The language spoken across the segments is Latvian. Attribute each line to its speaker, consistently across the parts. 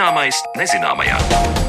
Speaker 1: Zināmais nezināmajā.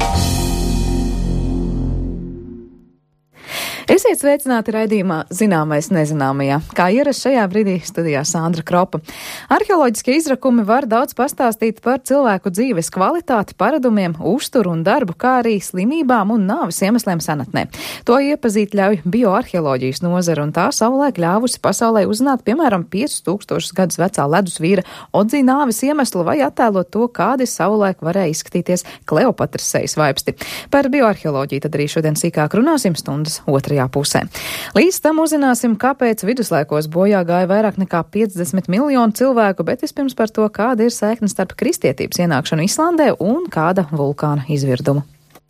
Speaker 2: Esiet sveicināti raidījumā Zināmais nezināmajā. Kā ierasts šajā brīdī studijā Sandra Kropa. Arheoloģiskie izrakumi var daudz pastāstīt par cilvēku dzīves kvalitāti, paradumiem, uzturu un darbu, kā arī slimībām un nāves iemesliem senatnē. To iepazīt ļauj bioarheoloģijas nozara, un tā savulaik ļāvusi pasaulē uzzināt, piemēram, 5000 gadus vecā ledus vīra Odzī nāves iemeslu vai attēlot to, kādi savulaik varēja izskatīties Kleopatras sejas vaipsti. Par bioarheoloģiju tad arī šodien sīkāk runāsim stundas otrajā pusē. Līdz tam uzzināsim, kāpēc viduslaikos bojā gāja vairāk nekā 50 miljonu cilvēku, bet vispirms par to, kāda ir saikne starp kristietības ienākšanu Islandē un kāda vulkāna izvirdumu.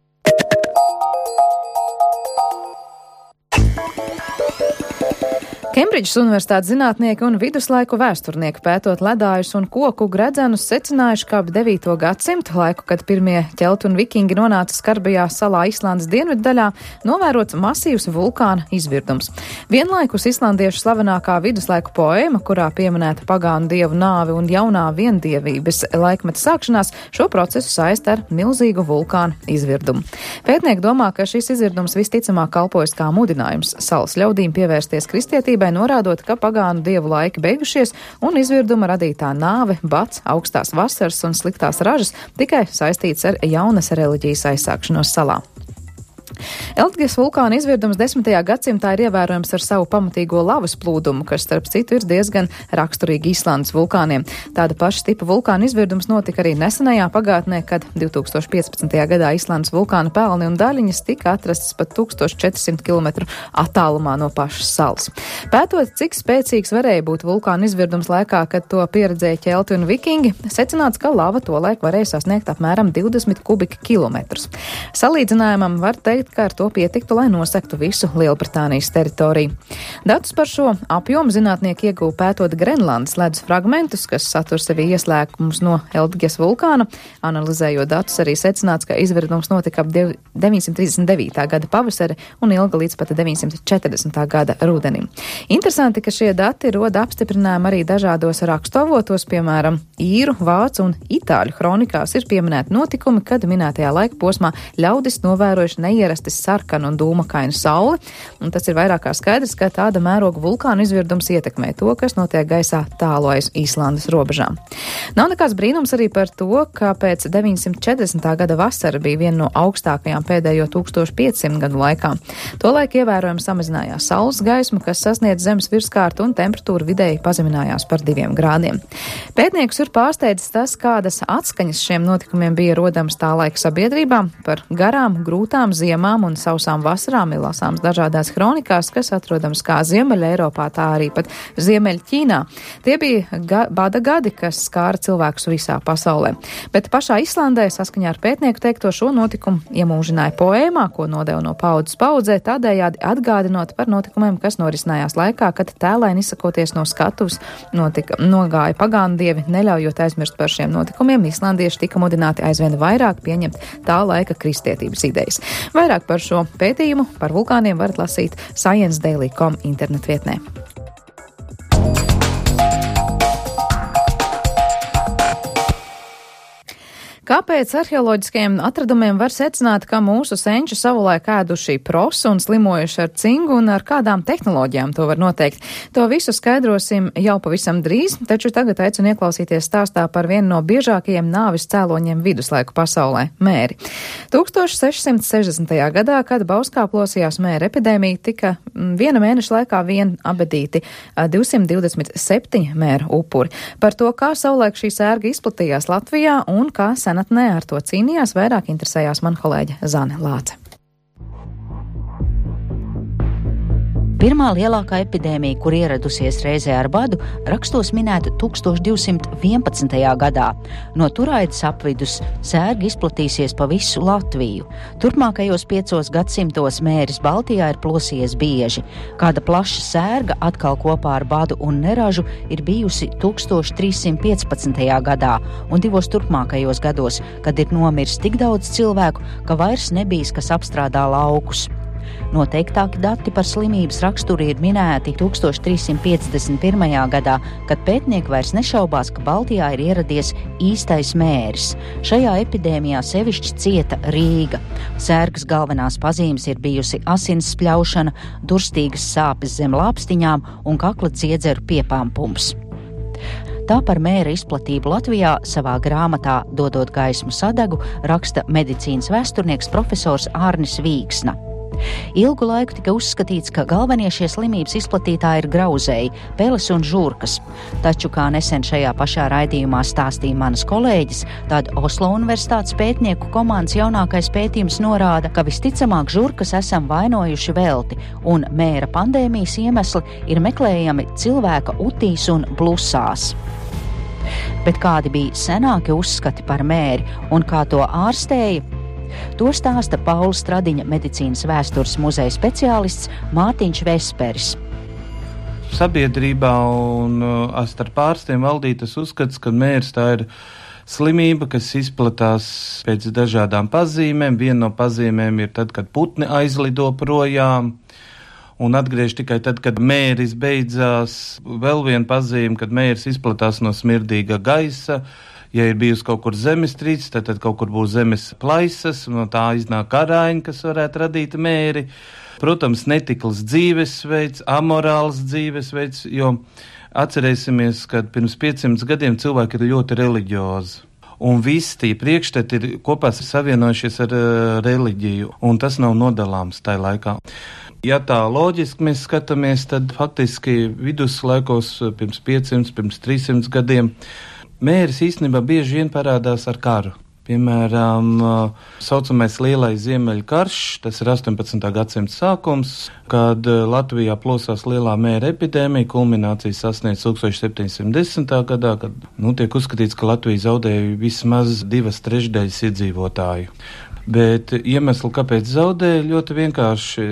Speaker 2: Kembridžas Universitātes zinātnieki un viduslaiku vēsturnieki pētot ledājus un koku gredzenus secinājuši, ka ap 9. gadsimtu laiku, kad pirmie ķelti un vikingi nonāca skarbajā salā Islandes dienvidu daļā, novērots masīvs vulkāna izvirdums. Vienlaikus islandiešu slavenākā viduslaiku poēma, kurā pieminēta pagānu dievu nāvi un jaunā viendievības laikmeta sākšanās, šo procesu saista ar milzīgu vulkāna izvirdumu. Pētnieki domā, ka šis izvirdums visticamāk kalpojas kā mudinājums salas ļaudīm pievērsties kristietībai, norādot, ka pagānu dievu laiki beigušies un izvirduma radītā nāve, bats, augstās vasaras un sliktās ražas tikai saistīts ar jaunas reliģijas aizsākšanos salā. Eldges vulkāna izvirdums 10. gadsimtā ir ievērojams ar savu pamatīgo lavas plūdumu, kas, starp citu, ir diezgan raksturīgi Islandes vulkāniem. Tāda paša tipa vulkāna izvirdums notika arī nesenajā pagātnē, kad 2015. gadā Islandes vulkāna pelni un daļiņas tika atrastas pat 1400 km attālumā no pašas salas. Pētot, cik spēcīgs varēja būt vulkāna izvirdums laikā, kad to pieredzēja ķelti un vikingi, secināts, ka lava tolaik varēja sasniegt apmēram 20 kubika kilometrus. Salīdzinājumam var teikt, ka ar to pietiktu, lai nosektu visu Lielbritānijas teritoriju. Datus par šo apjomu zinātnieki ieguva pētot Grenlandes ledus fragmentus, kas satur sevi ieslēgumus no Eldges vulkāna. Analizējot datus, arī secināts, ka izvirdums notika ap 939. gada pavasari un ilga līdz pat 940. gada rudenim. Interesanti, ka šie dati roda apstiprinājumu arī dažādos rakstuavotos, piemēram, īru, vācu un itāļu kronikās ir pieminēti notikumi, kad minētajā laika posmā ļaudis novērojuši neierasti sarkanu un dūmakainu sauli, un tas ir vairāk kā skaidrs, ka tāda mēroga vulkāna izvirdums ietekmē to, kas notiek gaisā tālu aiz Īslandes robežām. Nav nekāds brīnums arī par to, ka pēc 940. gada vasara bija viena no augstākajām pēdējo 1500 gadu laikā. Tolaik ievērojami samazinājās saules gaisma, kas sasniedz zemes virskārtu, un temperatūra vidēji pazeminājās par 2 grādiem. Pētniekus ir pārsteidzis tas, kādas atskaņas šiem notikumiem bija rodams tā laika sabiedrībā. Par garām, grūtām ziemām un sausām vasarām ir lasāms dažādās kronikās, kas atrodams kā Ziemeļa Eiropā, tā arī pat Ziemeļa Ķīnā. Tie bija bada gadi, kas skāra cilvēkus visā pasaulē. Bet pašā Islandē, saskaņā ar pētnieku teikto, šo notikumu iemūžināja poēmā, ko nodeva no paudzes paudzē, tādējādi atgādinot par notikumiem, kas norisinājās laikā, kad tēlaini izsakoties no skatuves nogāja pagānu dievi, neļaujot aizmirst par šiem notikumiem. Islandieši tika mudināti aizvien vairāk pieņemt tā laika kristietības idejas. Vairāk par šo pētījumu par vulkāniem varat lasīt ScienceDaily.com internetvietnē. Kāpēc arheoloģiskajiem atradumiem var secināt, ka mūsu senči savulaik ēduši prosu un slimojuši ar cingu, un ar kādām tehnoloģijām to var noteikt? To visu skaidrosim jau pavisam drīz, taču tagad aicinu ieklausīties stāstā par vienu no biežākajiem nāvis cēloņiem viduslaiku pasaulē - mēri. 1660. gadā, kad Bauskā plosījās mēra epidēmija, tika viena mēneša laikā vien abedīti 227 mēra upuri. Par to, kā savulaik šī sērga izplatījās Latvijā un kā senatnē ar to cīnījās, vairāk interesējās man kolēģe Zane Lāce.
Speaker 3: Pirmā lielākā epidēmija, kur ieradusies reizē ar badu, rakstos minēta 1211. gadā. No Turaidas apvidus sērga izplatīsies pa visu Latviju. Turpmākajos 5 gadsimtos mēris Baltijā ir plosījies bieži. Kāda plaša sērga atkal kopā ar badu un neražu ir bijusi 1315. gadā un 2 turpmākajos gados, kad ir nomiris tik daudz cilvēku, ka vairs nebijis, kas apstrādā laukus. Noteiktāki dati par slimības raksturu ir minēti 1351. gadā, kad pētnieki vairs nešaubās, ka Baltijā ir ieradies īstais mēris. Šajā epidēmijā sevišķi cieta Rīga. Sērgas galvenās pazīmes ir bijusi asins spļaušana, durstīgas sāpes zem lāpstiņām un kakla dziedzeru piepampums. Tā par mēra izplatību Latvijā savā grāmatā Dodot gaismu sadegu raksta medicīnas vēsturnieks profesors Ārnis Vīksna. Ilgu laiku tika uzskatīts, ka galvenie šie slimības izplatītāji ir grauzēji, peles un žurkas. Taču, kā nesen šajā pašā raidījumā stāstīja manas kolēģis, tad Oslo Universitātes pētnieku komandas jaunākais pētījums norāda, ka visticamāk žurkas esam vainojuši velti, un mēra pandēmijas iemesli ir meklējami cilvēka utīs un blusās. Bet kādi bija senāki uzskati par mēri un kā to ārstēja? To stāsta Paula Stradiņa medicīnas vēstures muzeja speciālists Mārtiņš Vesperis.
Speaker 1: Sabiedrībā un starp ārstiem valdītas uzskats, ka mērs tā ir slimība, kas izplatās pēc dažādām pazīmēm. Viena no pazīmēm ir tad, kad putni aizlido projām un atgriež tikai tad, kad mēris beidzās. Vēl viena pazīme, kad mērs izplatās no smirdīga gaisa. Ja ir bijusi kaut kur zemestrīce, tad kaut kur būs zemes plaisas, no tā iznāk karāņi, kas varētu radīt mēri. Protams, netikls dzīvesveids, amorāls dzīvesveids, jo atcerēsimies, ka pirms 500 gadiem cilvēki ir ļoti reliģiozi. Un visi tie priekšstati ir kopā savienojušies ar reliģiju, un tas nav nodalāms tajā laikā. Ja tā loģiski mēs skatāmies, tad faktiski viduslaikos pirms 500, pirms 300 gadiem mēris īstenībā bieži vien parādās ar karu. Piemēram, saucamais lielais Ziemeļu karš, tas ir 18. gadsimta sākums, kad Latvijā plosās lielā mēra epidēmija, kulminācija sasniedz 1710. gadā, kad tiek uzskatīts, ka Latvija zaudēja vismaz 2/3 iedzīvotāju. Bet iemesli, kāpēc zaudēja, ļoti vienkārši.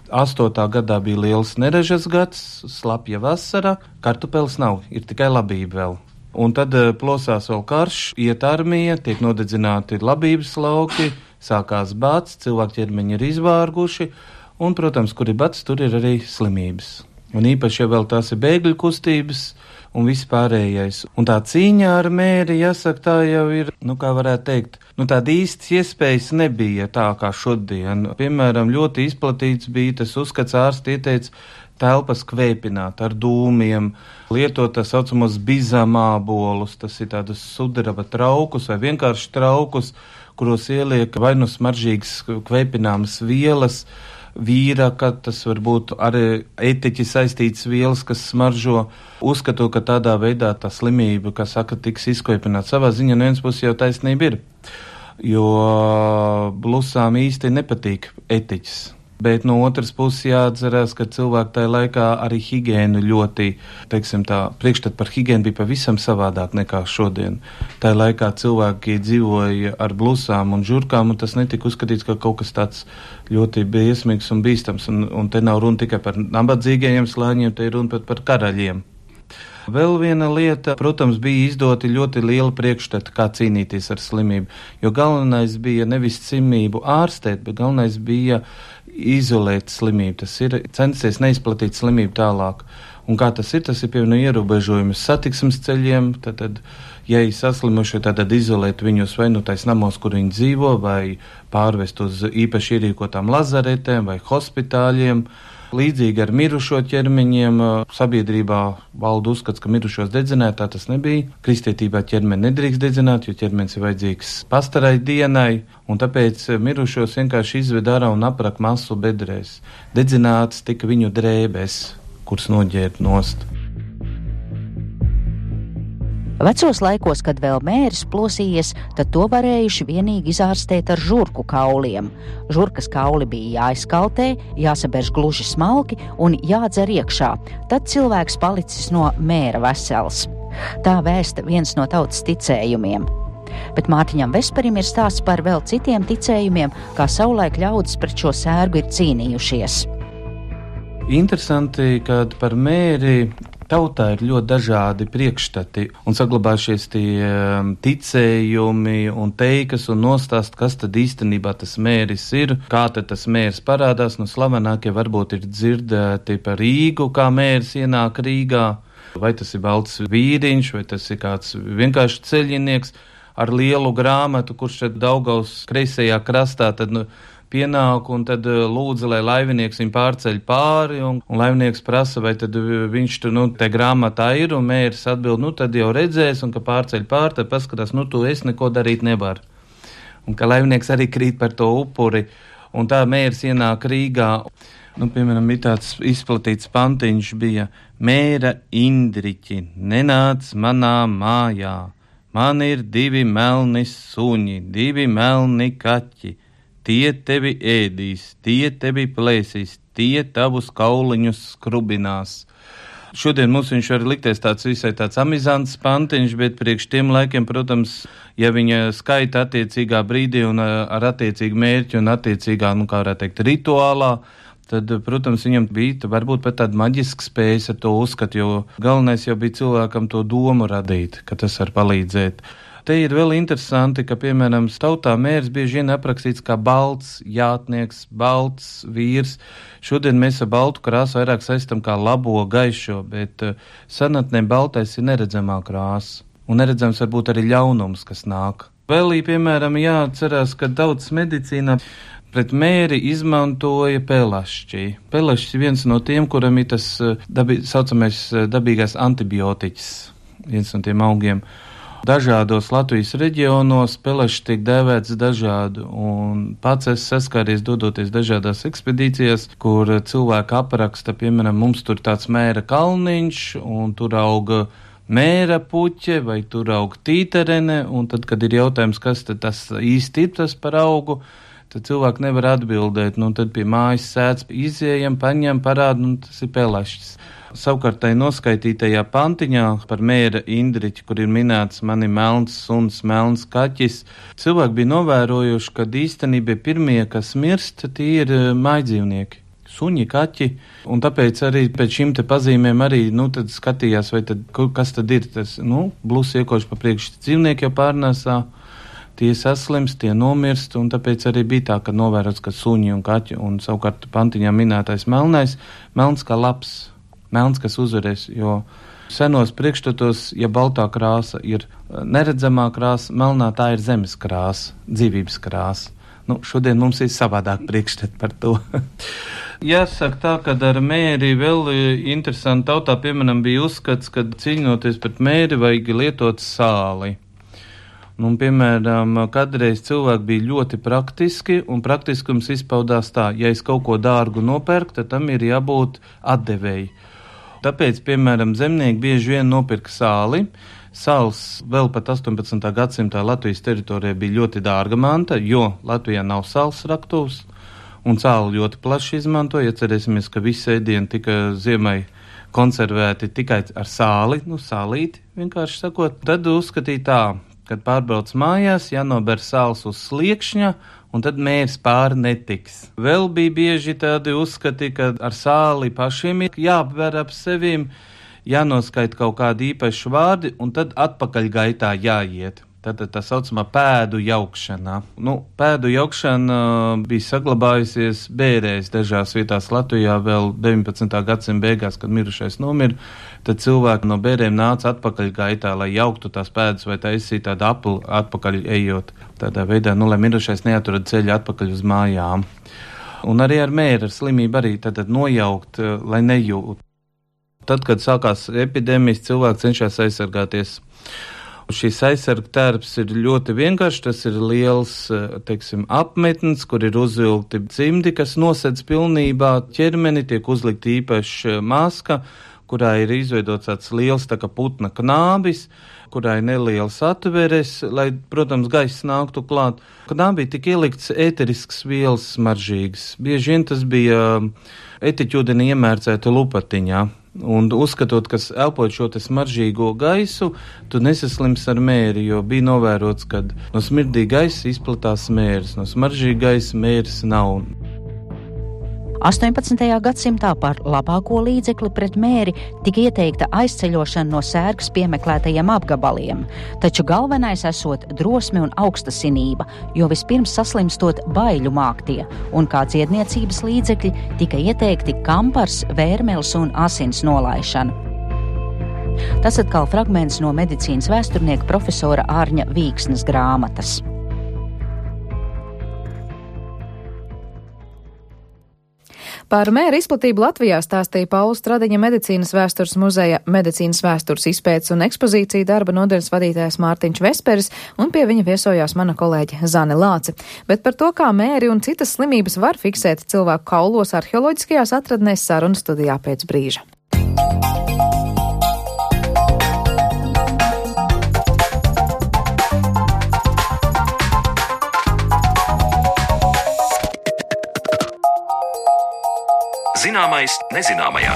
Speaker 1: 8. gadā bija liels nerežas gads, slapja vasara, kartupeles nav, ir tikai labība vēl. Un tad plosās vēl karš, iet armija, tiek nodedzināti labības lauki, sākās bats, cilvēku ķermeņi ir izvārguši, un, protams, kur ir bats, tur ir arī slimības. Un īpaši, ja vēl tās ir bēgļu kustības un vispārējais. Un tā cīņa ar mēri, jāsaka, tā jau ir, kā varētu teikt, tāda īstas iespējas nebija tā kā šodien. Piemēram, ļoti izplatīts bija tas uzskats, ārsti ieteica telpas kvēpināt ar dūmiem, lietot tā saucamos bizamābolus, tas ir tādas sudraba traukus vai vienkārši traukus, kuros ieliek vai nu smaržīgas kvēpināmas vielas, vīraka, tas var būt arī etiķi saistītas vielas, kas smaržo, uzskatot, ka tādā veidā tā slimība, kā saka, tiks izkvēpināta. Savā ziņā no vienas puses jau taisnība ir, jo blusām īsti nepatīk etiķis. Bet no otras puses jāatcerās, ka cilvēki tajā laikā arī higiēnu ļoti, priekšstat par higiēnu bija pavisam savādāk nekā šodien. Tajā laikā cilvēki dzīvoja ar blusām un žurkām, un tas netika uzskatīts, ka kaut kas tāds ļoti briesmīgs un bīstams. Un te nav runa tikai par nabadzīgajiem slāņiem, te ir runa pat par karaļiem. Vēl viena lieta, protams, bija izdoti ļoti liela priekšstata, kā cīnīties ar slimību, jo galvenais bija nevis slimību ārstēt, bet galvenais bija izolēt slimību. Tas ir censties neizplatīt slimību tālāk. Un kā tas ir piemēram ierobežojumi satiksmes ceļiem, tad ja ir saslimuši, tad izolēt viņus vai tais namos, kur viņi dzīvo, vai pārvest uz īpaši ierīkotām lazaretēm vai hospitāļiem. Līdzīgi ar mirušo ķermeņiem sabiedrībā valda uzskats, ka mirušos dedzināt, tā tas nebija. Kristietībā ķermeni nedrīkst dedzināt, jo ķermenis ir vajadzīgs pastarai dienai, un tāpēc mirušos vienkārši izved ārā un aprak masu bedrēs. Dedzināts tika viņu drēbēs, kuras noģērb nost.
Speaker 3: Vecos laikos, kad vēl mēris plosījies, tad to varējuši vienīgi izārstēt ar žurku kauliem. Žurkas kauli bija jāizkaltē, jāsaberž gluži smalki un jādzer iekšā. Tad cilvēks palicis no mēra vesels. Tā vēsta viens no tautas ticējumiem. Bet Mārtiņam Vesperim ir stāsts par vēl citiem ticējumiem, kā savulaik ļaudis pret šo sērgu ir cīnījušies.
Speaker 1: Interesanti, kad par mēri Tautā ir ļoti dažādi priekšstati un saglabājušies tie ticējumi un teikas un nostāst, kas tad īstenībā tas mēris ir, kā tad tas mēris parādās. Slavenākie varbūt ir dzirdēti par Rīgu, kā mēris ienāk Rīgā, vai tas ir balts vīriņš, vai tas ir kāds vienkārši ceļinieks ar lielu grāmatu, kurš šeit Daugavas kreisajā krastā tad pienāk un tad lūdza, lai laivinieks viņu pārceļ pāri, un laivinieks prasa, vai tad viņš tur, te grāmatā ir, un mēris atbild, tad jau redzēs, un ka pārceļ pāri, tad paskatās, tu es neko darīt nevaru. Un ka laivinieks arī krīt par to upuri, un tā mēris ienāk Rīgā. Piemēram, ir tāds izplatīts pantiņš bija: mēra Indriķi, nenāc manā mājā, man ir 2 melni suņi, 2 melni kaķi. Tie tevi ēdīs, tie tevi plēsīs, tie tavus kauliņus skrubinās. Šodien mums viņš var likties visai tāds amizants pantiņš, bet priekš tiem laikiem, protams, ja viņa skaita attiecīgā brīdī un ar attiecīgu mērķi un attiecīgā, kā varētu teikt, rituālā, tad, protams, viņam bija varbūt pat tāda maģiska spējas ar to uzskatu, jo galvenais jau bija cilvēkam to domu radīt, ka tas var palīdzēt. Te ir vēl interesanti, ka, piemēram, tautā mērs bieži vien aprakstīts kā balts jātnieks, balts vīrs. Šodien mēs ar baltu krāsu vairāk saistam kā labo, gaišo, bet senatnē baltais ir neredzamā krāsa. Un neredzams varbūt arī ļaunums, kas nāk. Vēl, piemēram, jāatcerās, ka tautas medicīnā pret mēri izmantoja pelašķi. Pelašķis ir viens no tiem, kuram ir tas saucamais dabīgais antibiotiķis, viens no tiem augiem. Dažādos Latvijas reģionos pelašs tiek dēvēts dažādi, un pats es saskāries dodoties dažādās ekspedīcijās, kur cilvēki apraksta, piemēram, mums tur tāds mēra kalniņš, un tur auga mēra puķe, vai tur auga tīterene, un tad, kad ir jautājums, kas tad tas īsti ir tas par augu, tad cilvēki nevar atbildēt, tad pie mājas sēdz, izējam, paņem, parāda, tas ir pelašs. Savukārt tai noskaitītajā pantiņā par mēra Indriķi, kur ir minēts mani melns suns, melns kaķis, cilvēki bija novērojuši, ka īstenībā pirmie, kas mirst, tie ir mājdzīvnieki, suņi, kaķi, un tāpēc arī pēc šīm te pazīmēm arī, tad skatījās, vai tad, kas tad ir tas, blus iekoši pa priekš dzīvnieki jau pārnēsā, tie saslimst, tie nomirst, un tāpēc arī bija tā, ka novērots, ka suņi un kaķi, un savukārt pantiņā minētais melnais, melns kā labs. Melns, kas uzvarēs, jo senos priekšstatos, ja baltā krāsa ir neredzamā krāsa, melnā tā ir zemes krāsa, dzīvības krāsa. Šodien mums ir savādāk priekšstati par to. Jāsaka tā, ka ar mēri vēl interesanti tautā, piemēram, bija uzskats, ka cīņoties pret mēri vajag lietot sāli. Piemēram, kādreiz cilvēki bija ļoti praktiski, un praktiskums izpaudās tā, ja es kaut ko dārgu nopērku, tad tam ir jābūt atdevēji. Tāpēc, piemēram, zemnieki bieži vien nopirka sāli. Sāls vēl pat 18. gadsimtā Latvijas teritorijā bija ļoti dārga manta, jo Latvijā nav sāls raktuvs, un sāli ļoti plaši izmantoja. Cerēsimies, ka visi ēdieni tika ziemai konservēti tikai ar sāli, sālīti, vienkārši sakot. Tad uzskatīja tā, kad pārbrauc mājās, jānober sāls uz sliekšņa, un tad mērs pāri netiks. Vēl bija bieži tādi uzskati, ka ar sāli pašiem ir jāapver ap sevīm, jānoskaita kaut kādi īpaši vārdi, un tad atpakaļ gaitā jāiet. Tātad tā saucamā pēdu jaukšana. Pēdu jaukšana bija saglabājusies bērēs dažās vietās Latvijā vēl 19. gadsimta beigās, kad mirušais nomira. Tad cilvēki no bērēm nāca atpakaļ gaitā, lai jauktu tās pēdas vai taisītu tādu apli atpakaļ ejot. Tādā veidā, lai mirušais neaturad ceļu atpakaļ uz mājām. Un arī ar mēra slimību arī tātad nojaukt, lai nejūt. Tad, kad sākās epidēmijas, cilvēki cenšas aizsargāties. Šīs aizsarga tērps ir ļoti vienkāršs, tas ir liels, apmetnis, kur ir uzvilkti cimdi, kas nosedz pilnībā ķermeni, tiek uzlikt īpaša maska, kurā ir izveidots tāds liels tā kā putna knābis, kurā ir nelielas atveres, lai, protams, gaiss nāktu klāt. Knābī tika ielikts ēterisks vielas smaržīgas. Bieži vien tas bija etiķūdeni iemērcēta lupatiņā. Un uzskatot, ka elpot šo te smaržīgo gaisu, tu nesaslims ar mēri, jo bija novērots, ka no smirdīga gaisa izplatās mērs, no smaržīga gaisa mērs nav.
Speaker 3: 18. gadsimtā par labāko līdzekli pret mēri tika ieteikta aizceļošana no Sērgas piemeklētajiem apgabaliem, taču galvenais esot drosme un augstasinība, jo vispirms saslimstot baiļu māktie, un kā dziedniecības līdzekļi tika ieteikti kampars, vērmelis un asins nolaišana. Tas atkal fragments no medicīnas vēsturnieka profesora Ārņa Vīksnes grāmatas.
Speaker 2: Par mēra izplatību Latvijā stāstīja Pauls Stradiņa Medicīnas vēstures muzeja medicīnas vēstures izpētes un ekspozīciju darba nodaļas vadītājs Mārtiņš Vesperis, un pie viņa viesojās mana kolēģe Zane Lāce. Bet par to, kā mēri un citas slimības var fiksēt cilvēku kaulos arheoloģiskajās atradnēs, sarunu studijā pēc brīža.
Speaker 4: Zināmais nezināmajā.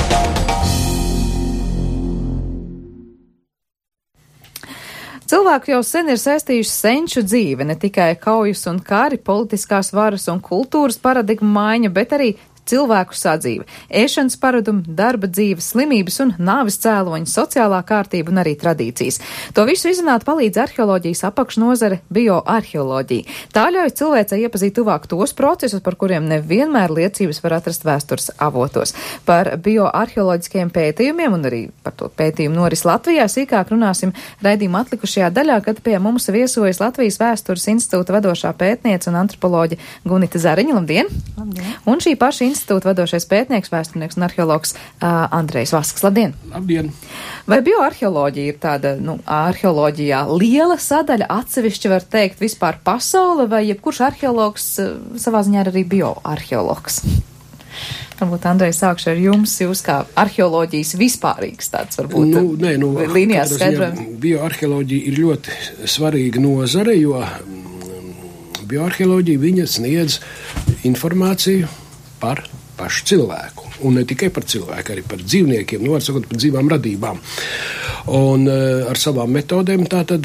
Speaker 2: Cilvēku jau sen ir saistījuši senču dzīve, ne tikai kaujas un kari, politiskās varas un kultūras paradigmu maiņa, bet arī cilvēku sadzīve, ēšanas paradumi, darba dzīve, slimības un nāves cēloņi, sociālā kārtība un arī tradīcijas. To visu izzināt palīdz arheoloģijas apakšnozare bioarheoloģija. Tā ļauj cilvēcei iepazīt tuvāk tos procesus, par kuriem nevienmēr liecības var atrast vēstures avotos. Par bioarheoloģiskajiem pētījumiem un arī par to pētījumu noris Latvijā sīkāk runāsim raidījuma atlikušajā daļā, kad pie mums viesojas Latvijas Vēstures institūta vadošā pētniece un antropoloģe Gunita Zariņa. Labdien! Labdien! Un šī paša institūta vadošais pētnieks, vēsturnieks un arheologs Andrejs Vasks. Labdien!
Speaker 5: Labdien!
Speaker 2: Vai bioarheoloģija ir tāda, arheoloģijā liela sadaļa, atsevišķi var teikt vispār pasaule, vai jebkurš arheologs savā ziņā ir arī bioarheologs? Varbūt, Andrej, sākšu ar jums, jūs kā arheoloģijas vispārīgs tāds varbūt līnijās skaidrojums.
Speaker 5: Bioarheoloģija ir ļoti svarīga nozare, jo bioarheoloģija viņa sniedz informāciju par pašu cilvēku. Un ne tikai par cilvēku, arī par dzīvniekiem, var sakot, par dzīvām radībām. Un ar savām metodēm tātad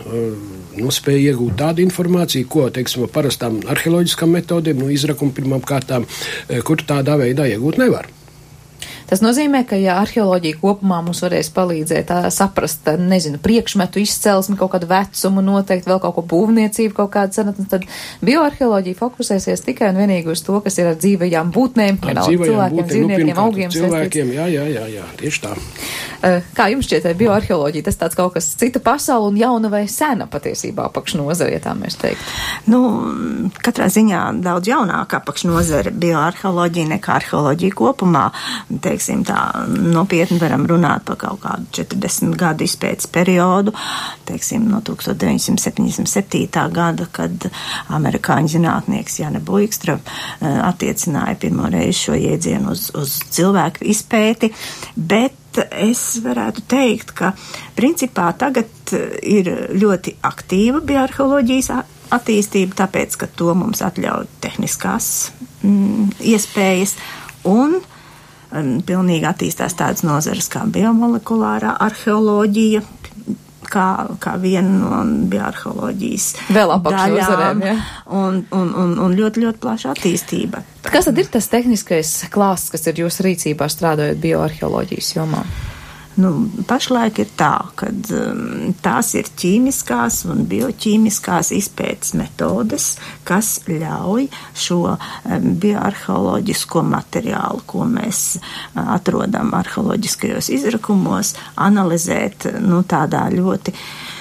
Speaker 5: spēja iegūt tādu informāciju, ko, teiksim, parastām arheoloģiskām metodēm, izrakuma pirmām kārtām, kur tādā veidā iegūt nevar.
Speaker 2: Tas nozīmē, ka, ja arheoloģija kopumā mums varēs palīdzēt saprast, priekšmetu izcelsmi, kaut kādu vecumu, noteikti vēl kaut ko būvniecību, kaut kādu senatni, tad bioarheoloģija fokusēsies tikai un vienīgi uz to, kas ir ar dzīvajām būtnēm, cilvēkiem, dzīvniekiem, augiem.
Speaker 5: Cilvēkiem, jā, tieši tā.
Speaker 2: Kā jums šķiet, bioarheoloģija, tas tāds kaut kas cita pasaule un jauna vai sena patiesībā apakšnozare, ja tā mēs teiktu?
Speaker 6: Katrā ziņā daudz jaunāka apakšnozare bioarheoloģija nekā arheoloģija kopumā. Teiksim tā, nopietni varam runāt par kaut kādu 40 gadu izpētes periodu, teiksim, no 1977. gada, kad amerikāņu zinātnieks Jane Buikstra attiecināja pirmo reizi šo jēdzienu uz cilvēku izpēti, bet es varētu teikt, ka principā tagad ir ļoti aktīva bioarheoloģijas attīstība, tāpēc, ka to mums atļauj tehniskās iespējas un pilnīgi attīstās tādas nozares kā biomolekulārā arheoloģija, kā viena no bioarheoloģijas daļām, un ļoti, ļoti plaša attīstība.
Speaker 2: Kas tad ir tas tehniskais klāsts, kas ir jūsu rīcībā strādājot bioarheoloģijas jomā?
Speaker 6: Pašlaik ir tā, ka tās ir ķīmiskās un bioķīmiskās izpētes metodes, kas ļauj šo bioarheoloģisko materiālu, ko mēs atrodam arheoloģiskajos izrakumos, analizēt tādā ļoti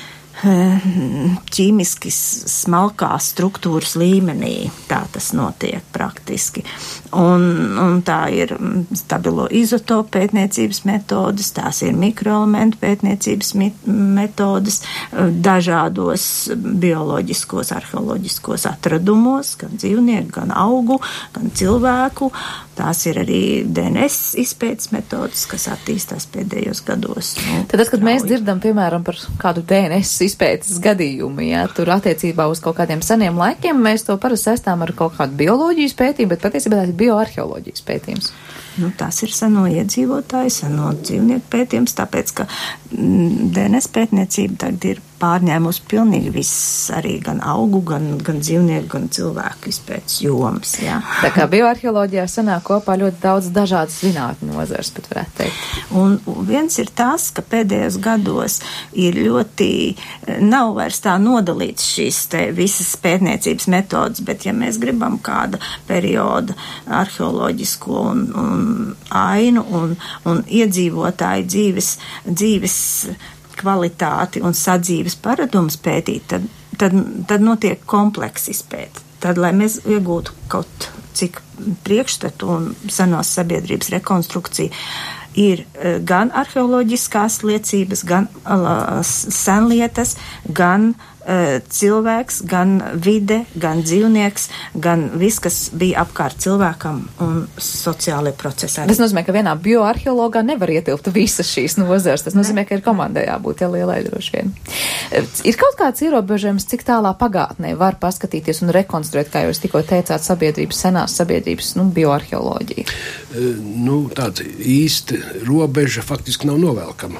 Speaker 6: ķīmiski smalkās struktūras līmenī. Tā tas notiek praktiski. Un tā ir stabilo izotopu pētniecības metodas, tās ir mikroelementu pētniecības metodas, dažādos bioloģiskos, arheoloģiskos atradumos, gan dzīvnieku, gan augu, gan cilvēku. Tās ir arī DNS izpētes metodas, kas attīstās pēdējos gados.
Speaker 2: Tad, kad mēs dzirdam, piemēram, par kādu DNS izpētes gadījumu, tur attiecībā uz kaut kādiem seniem laikiem, mēs to parasti saistām ar kaut kādu bioloģijas pētījumu, bet patiesībā tā ir bioarheoloģijas pētījums.
Speaker 6: Tas ir seno iedzīvotāju, seno dzīvnieku pētījums, tāpēc, ka DNS pētniecība tagad ir pārņēmusi pilnīgi viss, arī gan augu, gan dzīvnieku, gan cilvēku izpētes jomas, jā.
Speaker 2: Tā kā bioarheoloģijā sanāk kopā ļoti daudz dažādas zinātņu nozars, pat varētu teikt.
Speaker 6: Un viens ir tas, ka pēdējos gados ir ļoti, nav vairs tā nodalīts šīs te visas pētniecības metodas, bet ja mēs gribam kāda perioda arheoloģisko un ainu un iedzīvotāju dzīves kvalitāti un sadzīves paradumus pētīt, tad notiek kompleks izpēta. Tad, lai mēs iegūtu kaut cik priekšstatu un senās sabiedrības rekonstrukciju, ir gan arheoloģiskās liecības, gan senlietas, gan cilvēks, gan vide, gan dzīvnieks, gan viss, kas bija apkārt cilvēkam un sociālajie procesi.
Speaker 2: Tas nozīmē, ka vienā bioarheologā nevar ietilpt visas šīs nozars. Tas nozīmē, ka ir komandai jābūt lielai droši vien. Ir kaut kāds ierobežojums, cik tālā pagātnē var paskatīties un rekonstruēt, kā jūs tikko teicāt, senās sabiedrības, bioarheoloģiju?
Speaker 5: Tāda īsti robeža faktiski nav novelkama.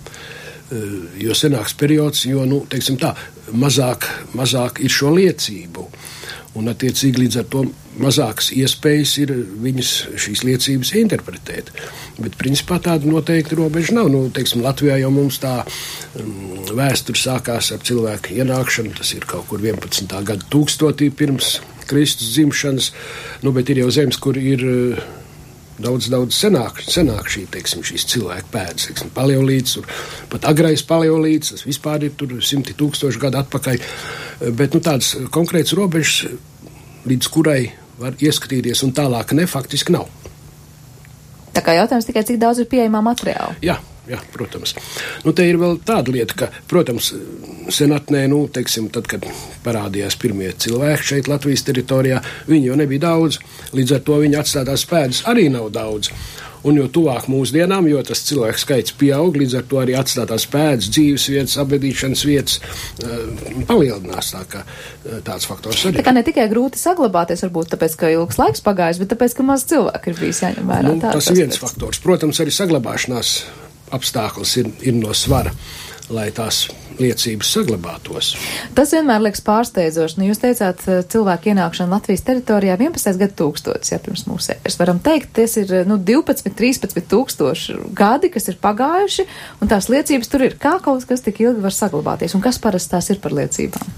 Speaker 5: Jo senāks periods, jo, teiksim tā, mazāk ir šo liecību. Un, attiecīgi, līdz ar to mazākas iespējas ir viņas šīs liecības interpretēt. Bet, principā, tāda noteikti robeža nav. Teiksim, Latvijā jau mums tā vēsture sākās ar cilvēku ienākšanu, tas ir kaut kur 11. gada tūkstotī pirms Kristus dzimšanas, bet ir jau zemes, kur ir daudz senāk šī, teiksim, šīs cilvēku pēdas, teiksim, paleolīts, pat agrais paleolīts, tas vispār ir tur 100,000 gadu atpakaļ, bet, tādas konkrētas robežas, līdz kurai var ieskatīties un tālāk faktiski nav.
Speaker 2: Tā kā jautājums tikai, cik daudz ir pieejamā materiāla?
Speaker 5: Jā, protams. Te ir vēl tāda lieta, ka, protams, senatnē, teiksim, tad, kad parādījās pirmie cilvēki šeit Latvijas teritorijā, viņi jau nebija daudz, līdz ar to viņi atstātās pēdas arī nav daudz. Un jo tuvāk mūsdienām, jo tas cilvēku skaits pieaug, līdz ar to arī atstātās pēdas, dzīves vietas, apbedīšanas vietas palielinās, tā kā tāds faktors arī.
Speaker 2: Tā kā ne tikai grūti saglabāties, varbūt tāpēc, ka ilgs laiks pagājis, bet tāpēc, ka maz cilvēku ir bijis jāņem vērā.
Speaker 5: Tas ir viens faktors. Protams, arī saglabāšanās apstākļus ir no svara, lai tās liecības saglabātos. Tas
Speaker 2: vienmēr liekas pārsteidzoši. Jūs teicāt, cilvēku ienākšana Latvijas teritorijā 11. gada tūkstotis, pirms mūsu ēras. Varam teikt, tas ir 12-13 tūkstoši gadi, kas ir pagājuši, un tās liecības tur ir. Kā kaut kas tik ilgi var saglabāties, un kas parasti tās ir par liecībām?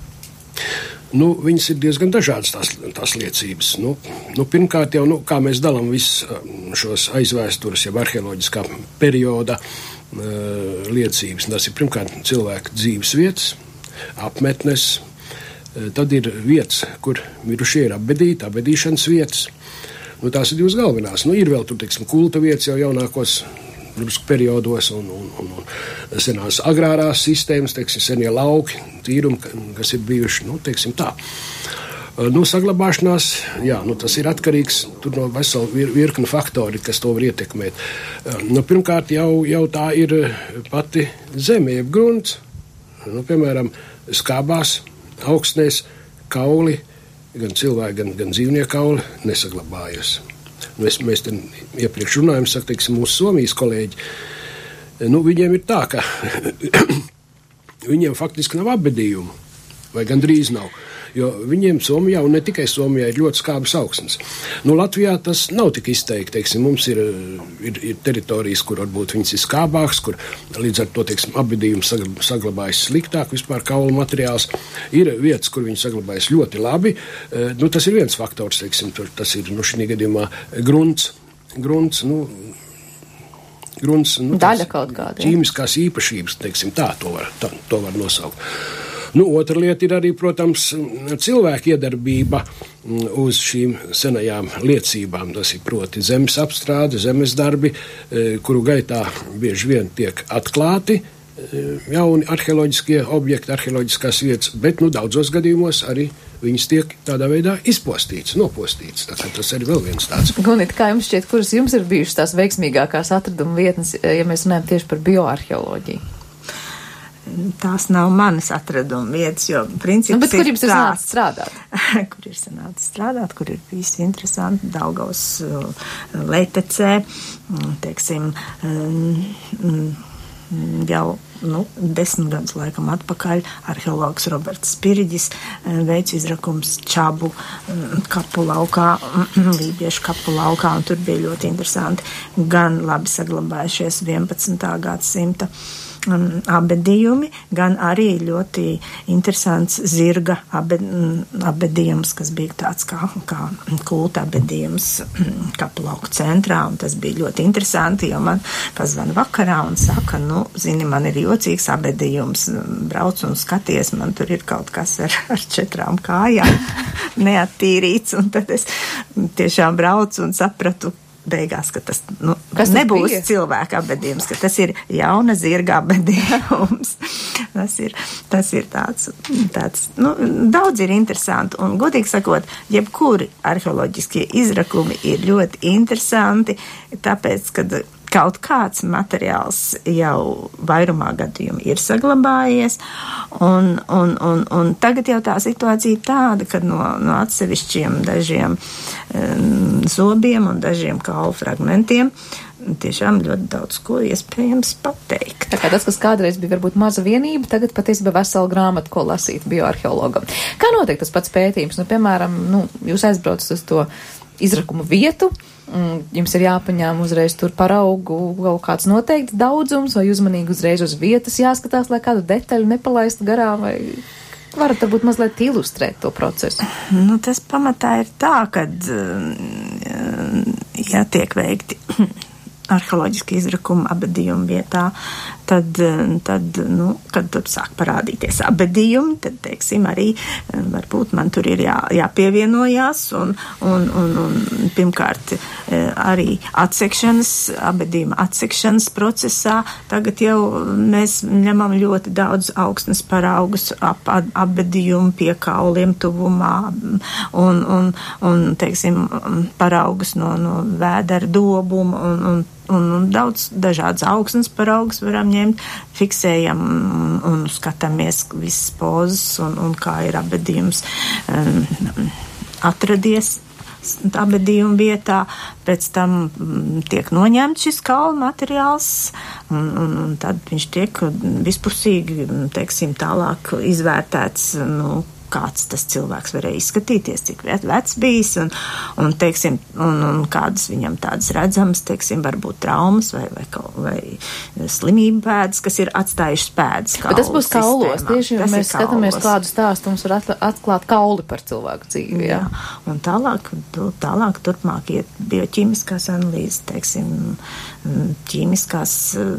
Speaker 5: Viņas ir diezgan dažādas tās liecības. Pirmkārt jau, kā mēs dalām visus šos aizvēstures, jau arheoloģiskā perioda liecības. Tas ir pirmkārt cilvēku dzīves vietas, apmetnes, tad ir vietas, kur mirušie ir apbedīti, apbedīšanas vietas. Tās ir divas galvenās. Ir vēl tur, teiksim, kulta vietas jau jaunākos periodos un senās agrārās sistēmas, teiksim, senie lauki, tīrumi, kas ir bijuši, teiksim tā. Saglabāšanās, tas ir atkarīgs no vesela virkne faktori, kas to var ietekmēt. Pirmkārt, jau tā ir pati zeme, jeb grunts. Piemēram, skābās, augstnēs, kauli, gan cilvēku, gan dzīvnieku kauli nesaglabājas. Mēs te iepriekš runājam, teiksim, mūsu Somijas kolēģi, viņiem ir tā, ka viņiem faktiski nav apbedījumu, vai gandrīz nav, jo viņiem Somijā, un ne tikai Somijā, ir ļoti skābas augsnes. Latvijā tas nav tik izteikti, teiksim, mums ir teritorijas, kur varbūt viņas ir skābākas, kur līdz ar to, teiksim, apbedījums saglabājas sliktāk, vispār kaula materiāls. Ir vietas, kur viņi saglabājas ļoti labi. Tas ir viens faktors, teiksim, tas ir, šī gadījumā grunts,
Speaker 2: daļa kaut kāda.
Speaker 5: Ķīmiskās īpašības, teiksim, tā to var nosaukt. Otra lieta ir arī, protams, cilvēka iedarbība uz šīm senajām liecībām. Tas ir proti zemes apstrāde, zemes darbi, kuru gaitā bieži vien tiek atklāti jauni arheoloģiskie objekti, arheoloģiskās vietas, bet daudzos gadījumos arī viņas tiek tādā veidā izpostīts, nopostīts. Tas arī vēl viens tāds.
Speaker 2: Gunita, kā jums šķiet, kuras jums ir bijušas tās veiksmīgākās atraduma vietnes, ja mēs runājam tieši par bioarheoloģiju?
Speaker 6: tās nav manas atraduma vietas, jo princips
Speaker 2: bet kur jums ir sanācis strādāt?
Speaker 6: Kur ir sanācis strādāt, kur ir bijis interesanti, Daugavas Leitecē, teiksim, jau 10 gadus laikam atpakaļ arheologs Roberts Spiriģis veic izrakums Čabu kapu laukā, lībiešu kapu laukā, un tur bija ļoti interesanti gan labi saglabājušies 11. gadsimta abedījumi, gan arī ļoti interesants zirga abedījums, kas bija tāds kā kulta abedījums kapu lauku centrā, un tas bija ļoti interesanti, jo man pazvana vakarā un saka, zini, man ir jocīgs abedījums, brauc un skaties, man tur ir kaut kas ar 4 kājām neattīrīts, un tad es tiešām braucu un sapratu beigās, ka tas nebūs cilvēka abedījums, ka tas ir jauna zirga abedījums. Tas ir tāds, daudz ir interesanti, un godīgi sakot, jebkuri arheoloģiskie izrakumi ir ļoti interesanti, tāpēc, kad kaut kāds materiāls jau vairumā gadījumu ir saglabājies, un tagad jau tā situācija tāda, ka no atsevišķiem dažiem zobiem un dažiem kaulu fragmentiem tiešām ļoti daudz ko iespējams pateikt.
Speaker 2: Tā kā tas, kas kādreiz bija varbūt maza vienība, tagad patiesībā vesela grāmata, ko lasīt bioarheologam. Kā notiek tas pats pētījums? Piemēram, jūs aizbraucat uz to izrakuma vietu, jums ir jāpaņem uzreiz tur paraugu kaut kāds noteikts daudzums, vai uzmanīgi uzreiz uz vietas jāskatās, lai kādu detaļu nepalaistu garām, vai varat varbūt mazliet ilustrēt to procesu?
Speaker 6: Tas pamatā ir tā, kad ja tiek veikti arheoloģiski izrakumi abedījumu vietā, tad kad tur sāk parādīties abedījumi, tad, teiksim, arī varbūt man tur ir jāpievienojās un pirmkārt arī abedījuma atsekšanas procesā. Tagad jau mēs ņemam ļoti daudz augstnes paraugus abedījumu pie kauliem tuvumā un teiksim, paraugus no vēdera dobuma un daudz dažādas augstnes paraugus varam ņemt, fiksējam un skatāmies visas pozas un kā ir abedījums atradies abedījuma vietā, pēc tam tiek noņemts šis kaula materiāls un tad viņš tiek vispusīgi, teiksim, tālāk izvērtēts, kāds tas cilvēks varēja izskatīties, cik vecs bijis un teiksim, un kādas viņam tādas redzamas, teiksim, varbūt traumas vai slimību pēdas, kas ir atstājušas pēdas kaulu.
Speaker 2: Bet tas būs kaulos, tieši, ja mēs skatāmies kādu stāstu, mums var atklāt kauli par cilvēku dzīvi, jā.
Speaker 6: Un tālāk turpmāk iet bioķīmiskās analīzes, teiksim, ķīmiskās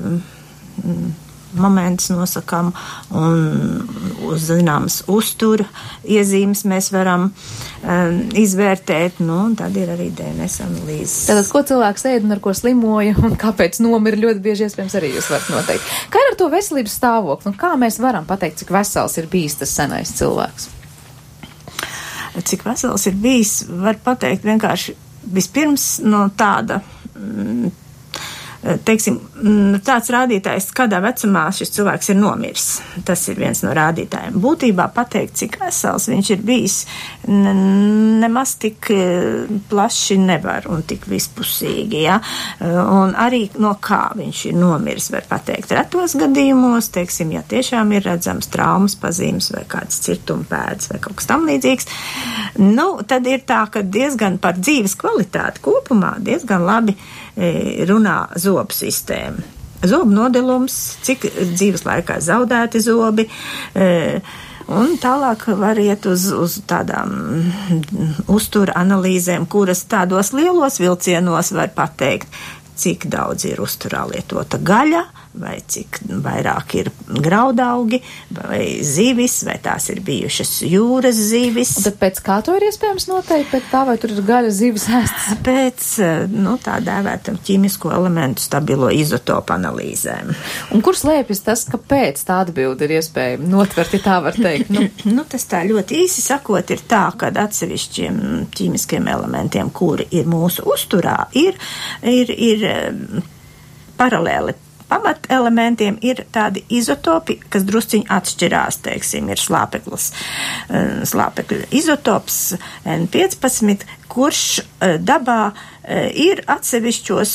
Speaker 6: momentus nosakām un uz zināmas uztura iezīmes mēs varam izvērtēt, un tad ir arī DNS analīzes.
Speaker 2: Tātad, ko cilvēks ēd un ar ko slimoja un kāpēc nomira, ļoti bieži iespējams arī jūs varat noteikt. Kā ir ar to veselības stāvokli un kā mēs varam pateikt, cik vesels ir bijis tas senais cilvēks?
Speaker 6: Cik vesels ir bijis, var pateikt vienkārši vispirms no tāda teiksim, tāds rādītājs, kādā vecumā šis cilvēks ir nomiris. Tas ir viens no rādītājiem. Būtībā pateikt, cik vesels viņš ir bijis, nemaz tik plaši nevar un tik vispusīgi, ja? Un arī no kā viņš ir nomiris, var pateikt. Retos gadījumos, teiksim, ja tiešām ir redzams traumas pazīmes vai kāds cirtuma pēdas vai kaut kas tam līdzīgs, tad ir tā, ka diezgan par dzīves kvalitāti kopumā diezgan labi runā zobu sistēma. Zobu nodilums, cik dzīves laikā zaudēti zobi, un tālāk var iet uz tādām uztura analīzēm, kuras tādos lielos vilcienos var pateikt, cik daudz ir uzturā lietota gaļa, vai cik vairāk ir graudaugi, vai zivis, vai tās ir bijušas jūras zivis.
Speaker 2: Un tad pēc kā to ir iespējams noteikt, pēc tā, vai tur ir gaļa zivis ēstas?
Speaker 6: Pēc, tā dēvētam ķīmisko elementu stabilo izotopu analīzēm.
Speaker 2: Un kur slēpjas tas, kāpēc tā atbilde ir iespējama notvert, ja tā var teikt?
Speaker 6: Tas tā ļoti īsi sakot ir tā, ka atsevišķiem ķīmiskiem elementiem, kuri ir mūsu uzturā, ir paralēli pamatelementiem ir tādi izotopi, kas drusciņi atšķirās, teiksim, ir slāpekļa izotops N15, kurš dabā ir atsevišķos,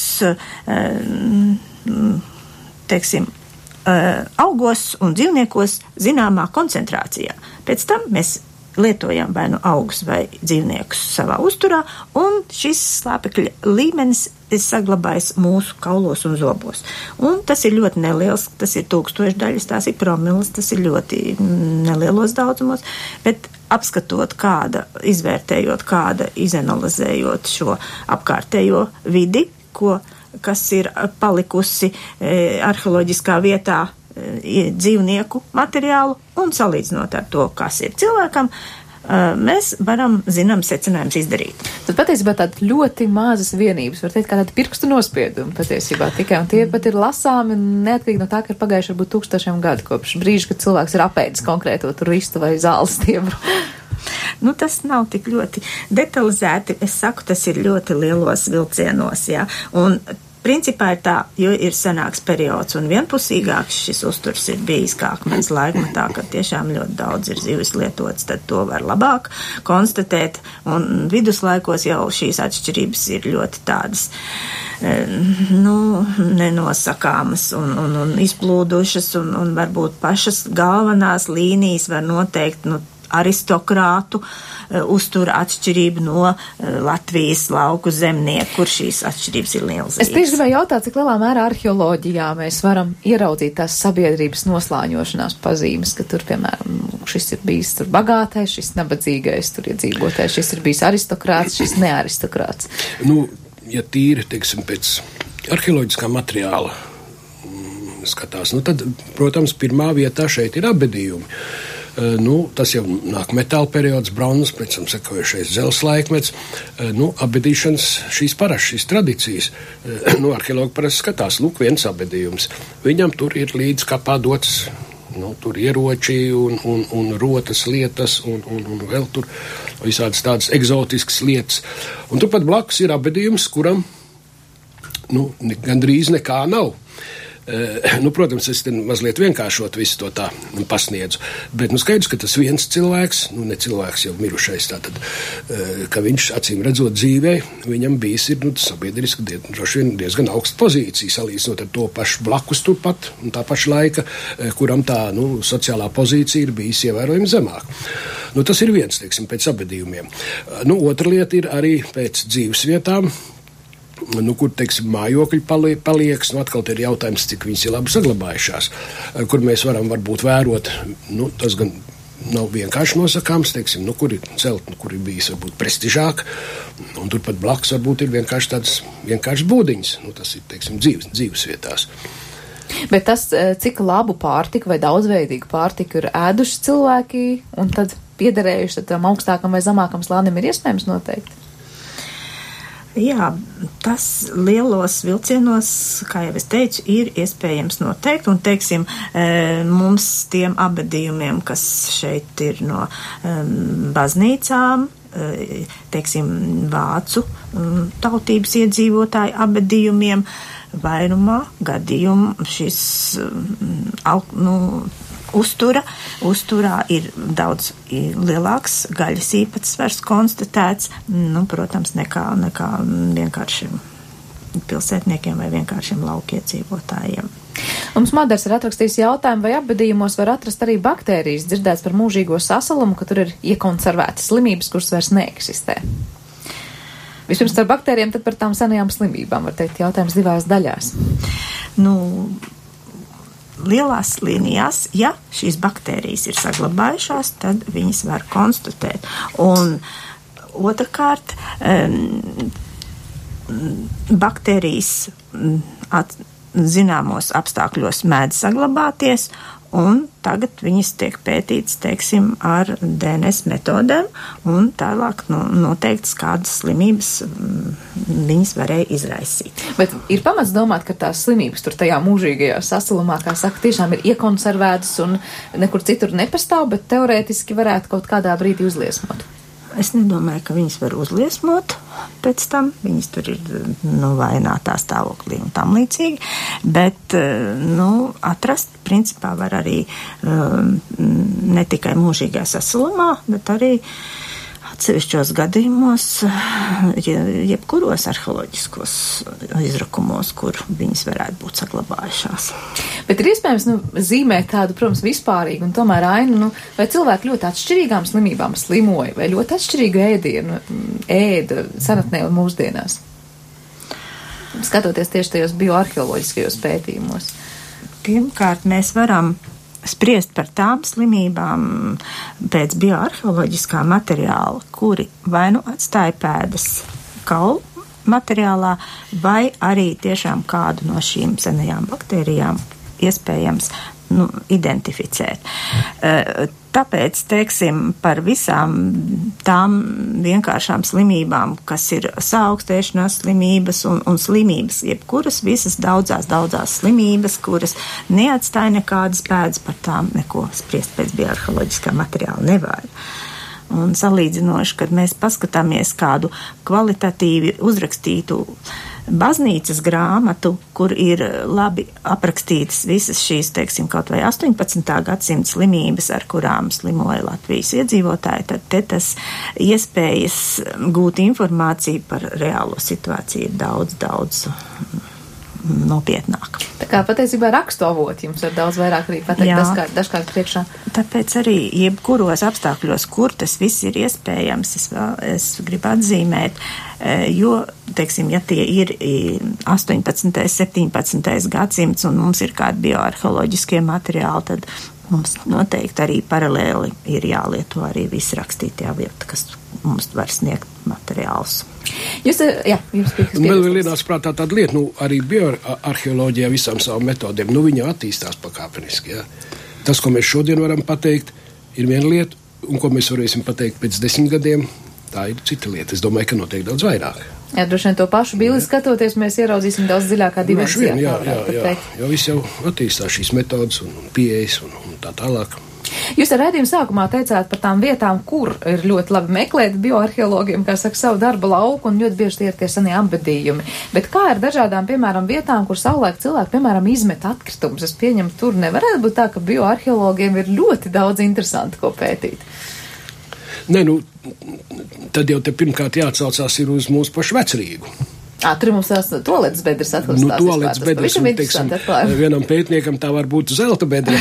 Speaker 6: teiksim, augos un dzīvniekos zināmā koncentrācijā. Pēc tam mēs lietojam vai nu augus vai dzīvniekus savā uzturā, un šis slāpekļa līmenis ir saglabājis mūsu kaulos un zobos. Un tas ir ļoti neliels, tas ir 1000 daļas, tās ir promilas, tas ir ļoti nelielos daudzumos, bet apskatot izvērtējot izanalizējot šo apkārtējo vidi, kas ir palikusi arheoloģiskā vietā dzīvnieku materiālu un salīdzinot ar to, kas ir cilvēkam, mēs varam secinājums izdarīt.
Speaker 2: Tad patiesībā tāda ļoti mazas vienības, var teikt, kā tāda pirkstu nospiedumi patiesībā tikai, un tie pat ir lasāmi neatkarīgi no tā, ka ir pagājuši varbūt 1000 gadu kopš brīža, kad cilvēks ir apēdis konkrēto tur vistu vai zāles stiebru.
Speaker 6: Tas nav tik ļoti detalizēti, es saku, tas ir ļoti lielos vilcienos, jā, un principā ir tā, jo ir senāks periods un vienpusīgāks šis uzturs ir bijis kā akmens laikmatā, kad tiešām ļoti daudz ir zivis lietots, tad to var labāk konstatēt, un viduslaikos jau šīs atšķirības ir ļoti tādas, nenosakāmas un izplūdušas, un varbūt pašas galvenās līnijas var noteikt, aristokrātu uztura atšķirību no Latvijas lauku zemnieku, kur šīs atšķirības ir liels.
Speaker 2: Es tieši gribēju jautāt, cik lielā mērā arheoloģijā mēs varam ieraudzīt tās sabiedrības noslāņošanās pazīmes, ka tur, piemēram, šis ir bijis tur bagātais, šis nabadzīgais, tur iedzīvotājs, šis ir bijis aristokrāts, šis nearistokrāts.
Speaker 5: Ja tīri, teiksim, pēc arheoloģiskā materiāla skatās, tad, protams, pirmā vietā šeit ir abedījumi. Tas jau nāk metāla periods, bronzas, pēc tam sekojušais dzels laikmets. Abedīšanas šīs tradīcijas. Arheologi parasti skatās, viens abedījums. Viņam tur ir līdz kapā dots, tur ieroči un rotas lietas un vēl tur visādas tādas eksotiskas lietas. Un turpat blakus ir abedījums, kuram, gandrīz nekā nav. Protams, es mazliet vienkāršot visu to tā pasniedzu, bet skaidrs, ka tas viens cilvēks, ne cilvēks jau mirušais, tātad, ka viņš acīm redzot dzīvē, viņam bijis ir sabiedriski droši vien diezgan augsta pozīcija, salīdzinot ar to pašu blakus turpat un tā paša laika, kuram tā sociālā pozīcija ir bijis ievērojami zemāk. Tas ir viens, teiksim, pēc abedījumiem. Otra lieta ir arī pēc dzīves vietām. Kur, teiksim, mājokļi paliek, atkal ir jautājums, cik viņas ir labi saglabājušās, kur mēs varam varbūt vērot, tas gan nav vienkārši nosakāms, teiksim, kur ir celtni, kur ir bijis varbūt prestižāk, un turpat blakus varbūt ir vienkārši tādas vienkārši būdiņas, tas ir, teiksim, dzīves vietās.
Speaker 2: Bet tas, cik labu pārtiku vai daudzveidīgu pārtiku ir ēduši cilvēki, un tad piederējuši tam augstākam vai zemākam slānim, ir iespējams noteikti?
Speaker 6: Jā, tas lielos vilcienos, kā jau es teicu, ir iespējams noteikt, un, teiksim, mums tiem abedījumiem, kas šeit ir no baznīcām, teiksim, vācu tautības iedzīvotāju abedījumiem, vairumā gadījumu šis, uzturā ir daudz lielāks gaļas īpatsvars konstatēts, protams, nekā vienkāršiem pilsētniekiem vai vienkāršiem laukiedzīvotājiem.
Speaker 2: Mums Madars ir atrakstījis jautājumu, vai abedījumos var atrast arī baktērijas, dzirdēts par mūžīgo sasalumu, ka tur ir iekonservētas slimības, kuras vairs neeksistē. Vispirms par baktērijām, tad par tām senajām slimībām, var teikt, jautājums divās daļās.
Speaker 6: Lielās līnijās, ja šīs baktērijas ir saglabājušās, tad viņas var konstatēt. Un otrkārt, baktērijas zināmos apstākļos mēdz saglabāties, un tagad viņas tiek pētītas, teiksim, ar DNS metodēm, un tālāk noteikts, kādas slimības viņas varēja izraisīt.
Speaker 2: Bet ir pamats domāt, ka tās slimības tur tajā mūžīgajā sasalumā, kā saka, tiešām ir iekonservētas un nekur citur nepastāv, bet teorētiski varētu kaut kādā brīdī uzliesmot.
Speaker 6: Es nedomāju, ka viņas var uzliesmot pēc tam. Viņas tur ir vainātā stāvoklī un tam līdzīgi. Bet, atrast, principā, var arī ne tikai mūžīgā sasalumā, bet arī atsevišķos gadījumos, jebkuros arheoloģiskos izrakumos, kur viņas varētu būt saglabājušās.
Speaker 2: Bet ir iespējams zīmēt tādu, protams, vispārīgu un tomēr ainu, vai cilvēki ļoti atšķirīgām slimībām slimoja, vai ļoti atšķirīgu ēdienu ēda senatnē un mūsdienās? Skatoties tieši tajos bioarheoloģiskajos pētījumos.
Speaker 6: Pirmkārt, mēs varam spriest par tām slimībām pēc bioarheoloģiskā materiāla, kuri vai atstāja pēdas kaulu materiālā, vai arī tiešām kādu no šīm senajām baktērijām iespējams identificēt. Tāpēc, teiksim, par visām tām vienkāršām slimībām, kas ir saaugstēšanās slimības un slimības, jebkuras visas daudzās slimības, kuras neatstāja nekādas pēdas, par tām neko spriest pēc bioarheoloģiskā materiāla nevajag. Un salīdzinoši, kad mēs paskatāmies kādu kvalitatīvi uzrakstītu baznīcas grāmatu, kur ir labi aprakstītas visas šīs, teiksim, kaut vai 18. gadsimta slimības, ar kurām slimoja Latvijas iedzīvotāji, tad te tas iespējas gūt informāciju par reālo situāciju ir daudz nopietnāk.
Speaker 2: Tā kā patiesībā rakstu avoti jums var daudz vairāk arī pateikt dažkārt priekšā.
Speaker 6: Tāpēc arī jebkuros apstākļos, kur tas viss ir iespējams, es gribu atzīmēt, jo, teiksim, ja tie ir 18. 17. gadsimts un mums ir kādi bioarheoloģiskie materiāli, tad mums noteikti arī paralēli ir jālieto arī visi rakstītie avoti, kas mums var sniegt materiālus.
Speaker 2: Jūs
Speaker 5: vēl vienās prātā tāda lieta, arī bioarheoloģijā visām savām metodēm, viņa attīstās pakāpeniski, jā. Tas, ko mēs šodien varam pateikt, ir viena lieta, un ko mēs varēsim pateikt pēc 10 gadiem, tā ir cita lieta. Es domāju, ka noteikti daudz vairāk.
Speaker 2: Jā, droši vien to pašu bildi skatoties, mēs ieraudzīsim daudz dziļākā dimensijā.
Speaker 5: Jā, jo viss jau attīstās šīs metodas un pieejas un tā tālāk.
Speaker 2: Jūs ar redzējumu sākumā teicāt par tām vietām, kur ir ļoti labi meklēt bioarheologiem, kā saka, savu darba lauku, un ļoti bieži tie ir tie senie apbedījumi. Bet kā ar dažādām, piemēram, vietām, kur savulaik cilvēki, piemēram, izmet atkritumus? Es pieņemu, tur nevarētu būt tā, ka bioarheologiem ir ļoti daudz interesanti, ko pētīt.
Speaker 5: Nē, tad jau te pirmkārt jāatsaucās ir uz mūsu pašu Vecrīgu.
Speaker 2: Tur mums tās toaletes bedres atklāstās.
Speaker 5: Toaletes bedres, un, teiksim, vienam pētniekam tā var būt zelta bedre.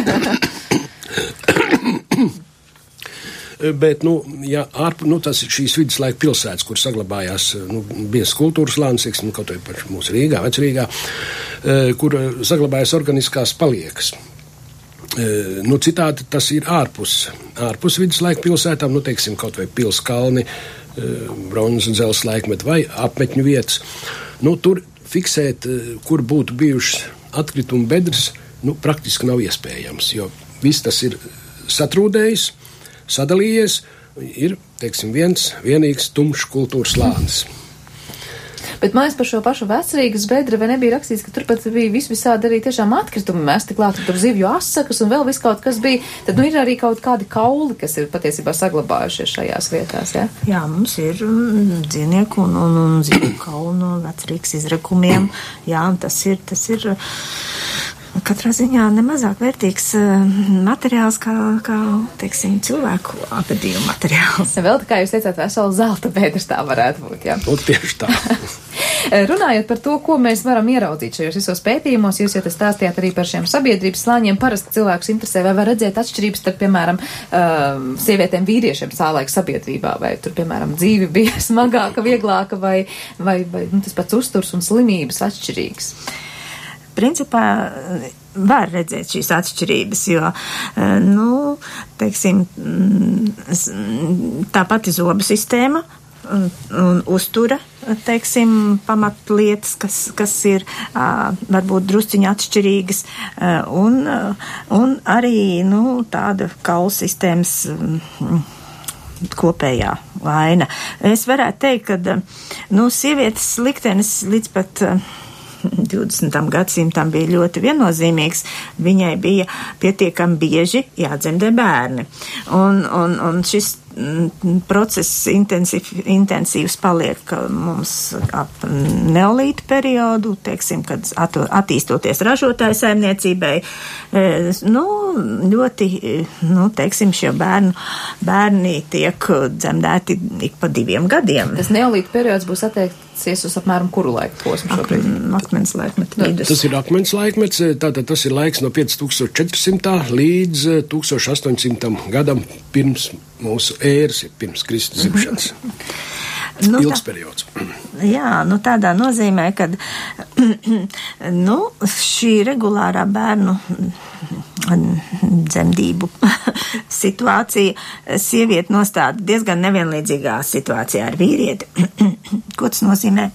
Speaker 5: Bet, tas ir šīs viduslaika pilsētas, kur saglabājās, biezs kultūras lāns, kaut vai par mūsu Rīgā, Vecrīgā, kur saglabājās organiskās paliekas. Citādi tas ir ārpus viduslaika pilsētām, teiksim, kaut vai pilskalni, bronzas un dzelzs laikmet vai apmetņu vietas. Tur fiksēt, kur būtu bijušas atkritumu bedres, praktiski nav iespējams, jo viss tas ir satrūdējis, sadalījies, ir, teiksim, vienīgs tumšs kultūras lānis.
Speaker 2: Bet mājās par šo pašu Vecrīgas bedri, vai nebija rakstīts, ka turpat bija visādi arī tiešām atkritumi mesti klāt, tur zivju asakas un vēl viss kaut kas bija, tad ir arī kaut kādi kauli, kas ir patiesībā saglabājušies šajās vietās, jā?
Speaker 6: Jā, mums ir dzīvnieku un zivju kauli no Vecrīgas izrakumiem, jā, un tas ir katrā ziņā nemazāk vērtīgs materiāls kā teiksim, cilvēku apbedījuma materiāls.
Speaker 2: Vēl tā kā jūs teicāt, vesela zelta bedres tā varētu būt, jā?
Speaker 5: Tieši tā.
Speaker 2: Runājot par to, ko mēs varam ieraudzīt šajos visos pētījumos, jūs jau te stāstījāt arī par šiem sabiedrības slāņiem. Parasti cilvēkus interesē, vai var redzēt atšķirības starp, piemēram, sievietēm vīriešiem sālaika sabiedrībā, vai tur, piemēram, dzīve bija smagāka, vieglāka, vai tas pats uzturs un slimības atšķirīgs.
Speaker 6: Principā var redzēt šīs atšķirības, jo, teiksim, tā pati zobu sistēma un uztura, teiksim, pamatlietas, kas ir varbūt drusciņi atšķirīgas, un arī, tāda kaulu sistēmas kopējā vaina. Es varētu teikt, ka, sievietes liktenis līdz pat 20. gadsimtam bija ļoti viennozīmīgs. Viņai bija pietiekami bieži jādzemdē bērni. Un šis process intensīvs paliek mums ap neolīta periodu, teiksim, kad attīstoties ražotāju saimniecībai, ļoti, teiksim, šie bērni tiek dzemdēti ik pa 2 gadiem.
Speaker 2: Tas neolīta periods būs attiecies uz apmēram kuru laiku posmu šobrīd?
Speaker 6: Akmens laikmeta vidus.
Speaker 5: Tas ir akmens laikmets, tātad tas ir laiks no 5400 līdz 1800 gadam pirms mūsu ēras, pirms Kristus dzimšanas. Ilgs periods.
Speaker 6: Jā, tādā nozīmē, ka šī regulārā bērnu dzemdību situācija sievieti nostāda diezgan nevienlīdzīgā situācijā ar vīrieti. Ko tas nozīmē?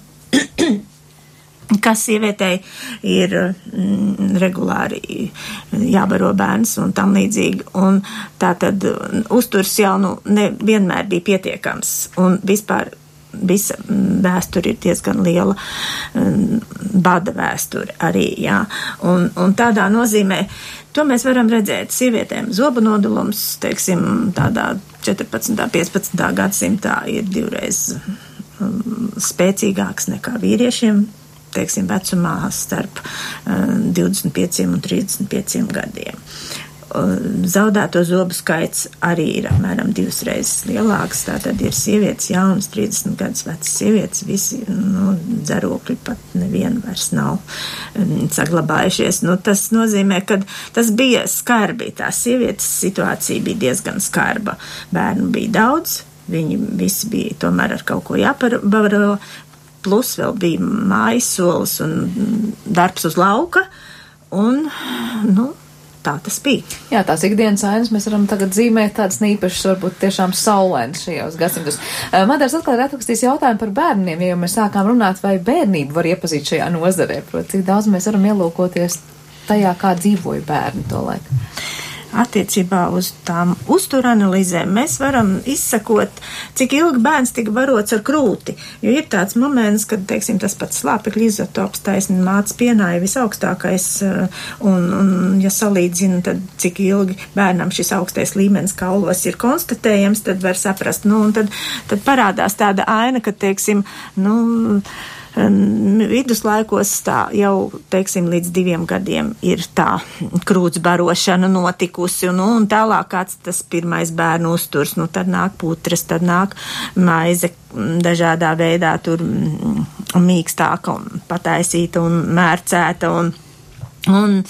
Speaker 6: Kas sievietei ir regulāri jābaro bērns un tam līdzīgi. Un tā tad uzturs jau nevienmēr bija pietiekams. Un vispār visa vēsture ir diezgan liela bada vēsture arī, jā. Un tādā nozīmē, to mēs varam redzēt sievietēm. Zobu nodulums, teiksim, tādā 14. 15. gadsimtā ir 2 reizes spēcīgāks nekā vīriešiem. Teiksim, vecumā starp 25 un 35 gadiem. Zaudēto zobu skaits arī ir apmēram 2 reizes lielāks, tātad ir sievietes jaunas, 30 gadus vecas sievietes, visi, dzerokļi pat neviena vairs nav saglabājušies. Tas nozīmē, ka tas bija skarbi, tās sievietes situācija bija diezgan skarba. Bērnu bija daudz, viņi visi bija tomēr ar kaut ko jāpabaro, plus vēl bija mājas solis un darbs uz lauka, un, tā tas bija.
Speaker 2: Jā, tās ikdienas ainas mēs varam tagad zīmēt tādas īpašas, varbūt tiešām saulēnas šajos gadsimtos. Madars atkal ir atrakstījis jautājumu par bērniem, jo mēs sākām runāt, vai bērnību var iepazīt šajā nozarē, proti, cik daudz mēs varam ielūkoties tajā, kā dzīvoja bērni to laiku.
Speaker 6: Attiecībā uz tām uzturanalīzēm mēs varam izsakot, cik ilgi bērns tika barots ar krūti, jo ir tāds moments, kad, teiksim, tas pats slāpekļu izotops taisni mātes pienā ir visaugstākais, un ja salīdzina, tad cik ilgi bērnam šis augstais līmenis kaulos ir konstatējams, tad var saprast, un tad parādās tāda aina, ka, teiksim, viduslaikos tā jau, teiksim, līdz 2 gadiem ir tā krūts barošana notikusi, un tālāk kāds tas pirmais bērnu uzturs, tad nāk putras, tad nāk maize dažādā veidā tur mīkstāka un pataisīta un mērcēta un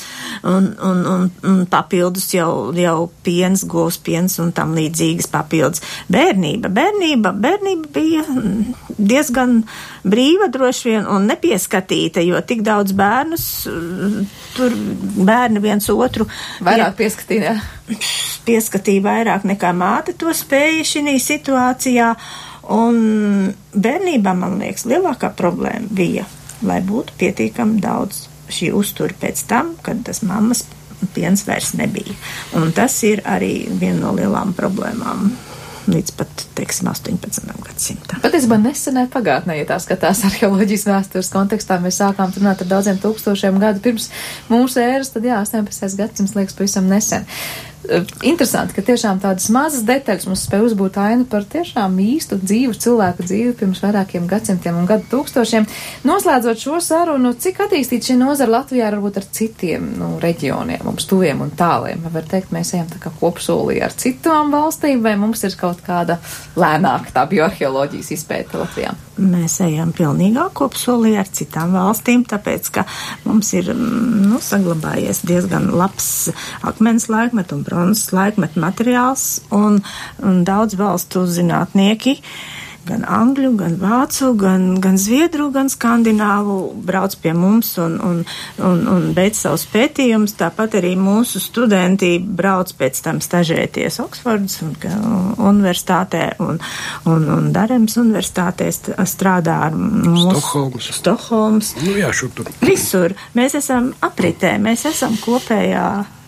Speaker 6: papildus jau piens, govs piens un tam līdzīgas papildus. Bērnība bija diezgan brīva droši vien un nepieskatīta, jo tik daudz bērnus, tur bērni viens otru
Speaker 2: vairāk pieskatīja.
Speaker 6: Pieskatīja vairāk nekā māte to spēja šī situācijā, un bērnībā, man liekas, lielākā problēma bija, lai būtu pietiekami daudz šī uztura pēc tam, kad tas mammas piens vairs nebija. Un tas ir arī viena no lielām problēmām līdz pat, teiksim, 18. gadsimtā.
Speaker 2: Patiesībā nesenai pagātnē, ja tā skatās arheoloģijas vēstures kontekstā, mēs sākām runāt ar daudziem tūkstošiem gadu pirms mūsu ēras, tad 18. gadsimts liekas pavisam nesen. Interesanti, ka tiešām tādas mazas detaļas mums spēj uzbūt ainu par tiešām īstu dzīvu cilvēku dzīvi pirms vairākiem gadsimtiem un gadu tūkstošiem. Noslēdzot šo sarunu, cik attīstīt šī nozara Latvijā varbūt ar citiem reģioniem, mums tuviem un tāliem? Var teikt, mēs ejam tā kā kopsolī ar citām valstīm, vai mums ir kaut kāda lēnāka tā bioarheoloģijas izpēta Latvijā?
Speaker 6: Mēs ejam pilnīgā kopsolī ar citām valstīm, tāpēc, ka mums ir saglabājies diezgan labs akmens laikmet un bronzas laikmet materiāls, un daudz valstu zinātnieki, gan angļu, gan vācu, gan zviedru, gan skandināvu brauc pie mums un beidz savus pētījumus. Tāpat arī mūsu studenti brauc pēc tam stažēties Oksfordas universitātē un Darems universitātē strādā ar mūsu Stokholmas.
Speaker 5: Jā, šur tur.
Speaker 6: Visur. Mēs esam apritē, mēs esam kopējā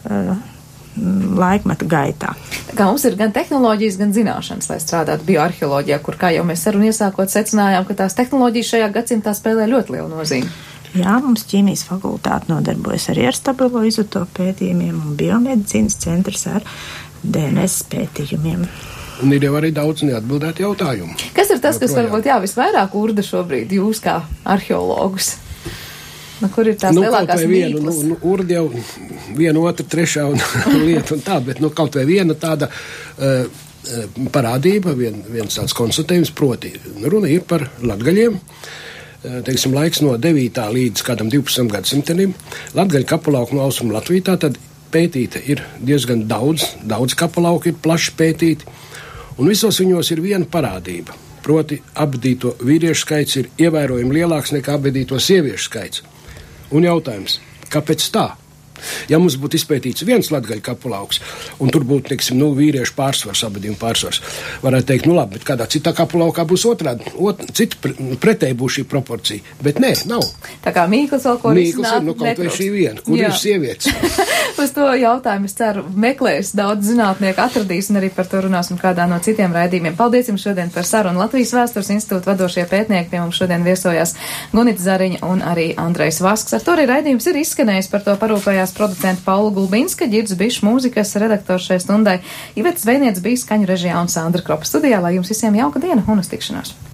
Speaker 6: laikmeta gaitā.
Speaker 2: Kā mums ir gan tehnoloģijas, gan zināšanas, lai strādātu bioarheoloģijā, kur, kā jau mēs sarunu iesākot, secinājām, ka tās tehnoloģijas šajā gadsimtā spēlē ļoti lielu nozīmi.
Speaker 6: Jā, mums ķīmijas fakultāte nodarbojas arī ar stabilo izotopu pētījumiem un biomedicīnas centrs ar DNS pētījumiem.
Speaker 5: Un ir jau arī daudz neatbildētu jautājumu.
Speaker 2: Kas ir tas, kas varbūt visvairāk urda šobrīd jūs kā arheologus? Kur ir tās lielākās mīklas?
Speaker 5: Urda jau viena, otra, trešā un lieta un tā, bet kaut vai viena tāda parādība, viens tāds konstatējums, proti runa ir par latgaļiem, teiksim, laiks no 9. līdz kādam 12. gadsimtenim. Latgaļu kapulauku no Austrumu Latvijā, tad pētīta ir diezgan daudz kapulauku ir plaši pētīti, un visos viņos ir viena parādība, proti apbedīto vīriešu skaits ir ievērojami lielāks nekā apbedīto sieviešu skaits. Un jautājums, kāpēc tā? Ja mums būtu izpētīts viens latgaļu kapulauks, un tur būtu, teiksim, vīriešu pārsvars, abadījumu pārsvars, varētu teikt, labi, bet kādā citā kapulaukā būs otrādi, pretēji būs šī proporcija. Bet nē, nav.
Speaker 2: Tā kā mīklas vēl ko risināt,
Speaker 5: kaut vai šī viena, kur ir sievietes.
Speaker 2: Uz to jautājumu, es ceru, meklēs daudz zinātnieku, atradīs, un arī par to runāsim kādā no citiem raidījumiem. Paldies jums šodien par sarunu. Latvijas Vēstures institūta vadošie pētnieki pie mums šodien viesojās Gunita Zariņa un arī Andrejs Vasks. Ar to arī raidījums ir izskanējis, par to parūpējās producenta Paula Gulbinska, Ģirds Bišs, mūzikas redaktors šai stundai, Iveta Zvejniec bija skaņu režijā un Sandra Kropa studijā, lai jums visiem jauka diena un uz tikšanos.